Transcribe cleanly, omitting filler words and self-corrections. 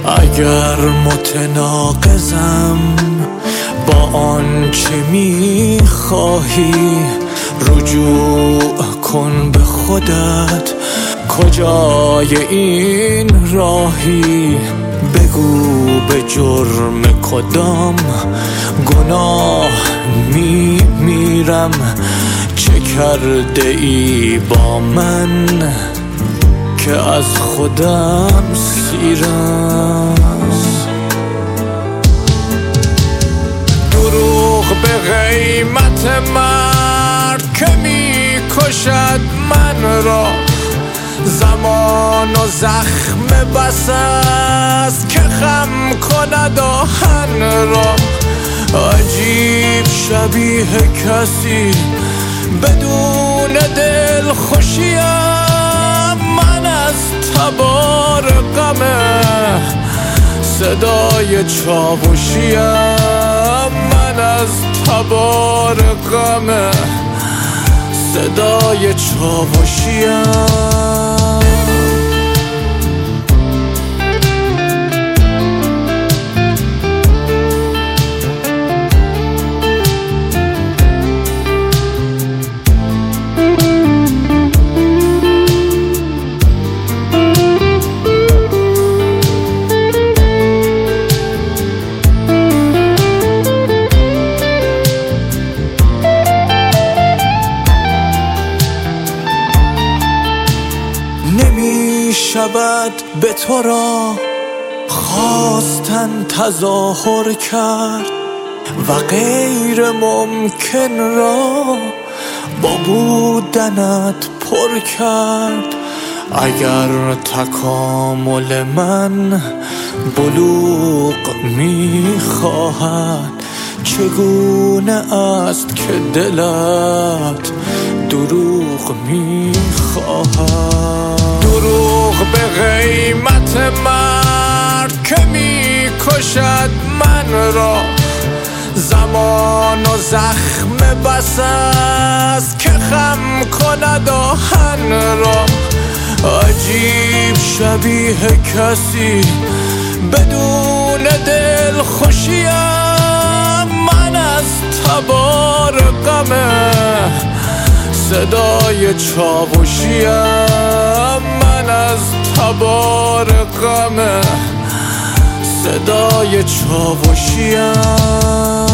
اگر متناقضم با آنچه میخواهی، رجوع کن به خودت، کجای این راهی؟ بگو به جرم کدام گناه میمیرم، چه کرده ای با من که از خودم سیرم؟ دروغ به قیمت مرد که میکشد من را، زمان و زخم بس است که خم کند آهن را. عجیب شبیه کسی بدون دل خوشیم، من از تبار غمه صدای چاوشیم، من از تبار غمه صدای چاوشیم. نمی شود به تو را خواستن تظاهر کرد و غیر ممکن را با بودنت پر کرد. اگر تکامل من بلوغ می خواهد، چگونه است که دلت دروغ می خواهد؟ دروغ به قیمت مرد که می کشد من را، زمان و زخم بس است که خم کند آهن را. عجیب شبیه کسی بدون دل خوشیم، من از تبار غمه صدای چاوشیم، من از تبار غمه صدای چاوشیم.